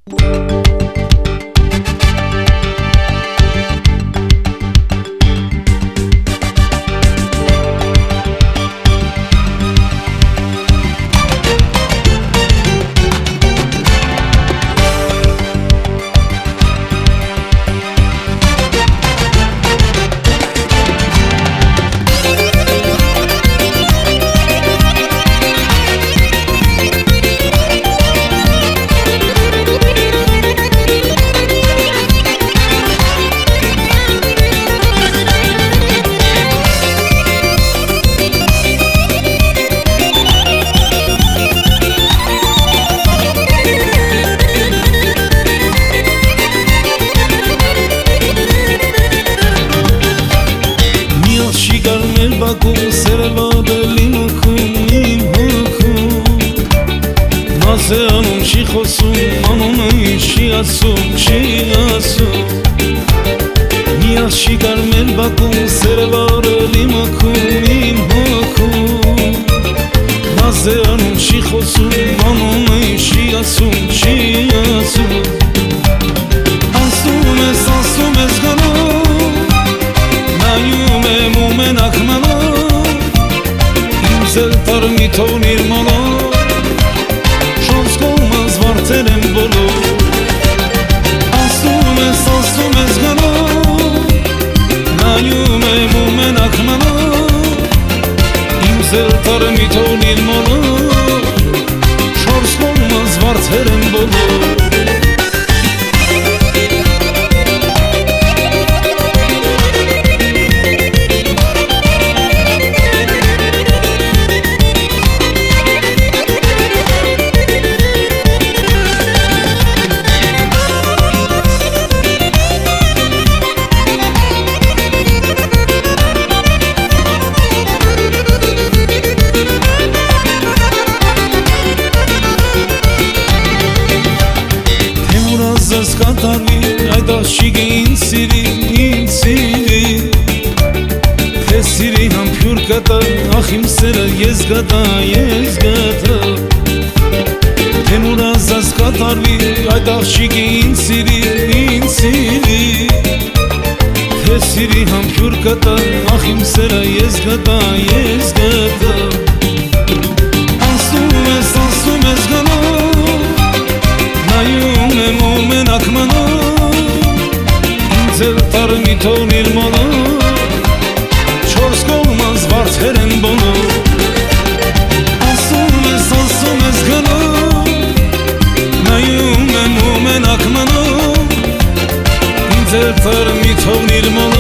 Անուն չի խոսում, անունը չի ասում, չի ասում Միած չի կար մեր բակում, սերը վարելի մքում, իմ հոգում Նազ է անուն չի խոսում, անունը չի ասում, չի ասում Անսում ես գանում, նայում եմ ու մենակ մնում Իմ զել տարմի թողնիր մոլով Վարդեր եմ բոլոր Ասում ես գնում Նայում եմ ու մենակ մնում Իմ զել տարմի թողնիր մոլոր Չորս կողմս վարդեր եմ բոլոր Ես կատարվի, այդ աղջիկը ինձ սիրի Թե սիրի համբյուր կտա, ախ իմ սերը ես գտա Թե նուրազ ես կատարվի, այդ աղջիկը ինձ սիրի Թե սիրի համբյուր կտա, ախ իմ սերը ես գտա Անսում ես գնում Նայում եմ ու մենակ մնում Ինձ էլ տարմի թողնիր մոլով Չորս կողմս վարդեր են բոլոր Ասում ես գնում Նայում եմ ու մենակ մնում Ինձ էլ տարմի թողնիր մոլով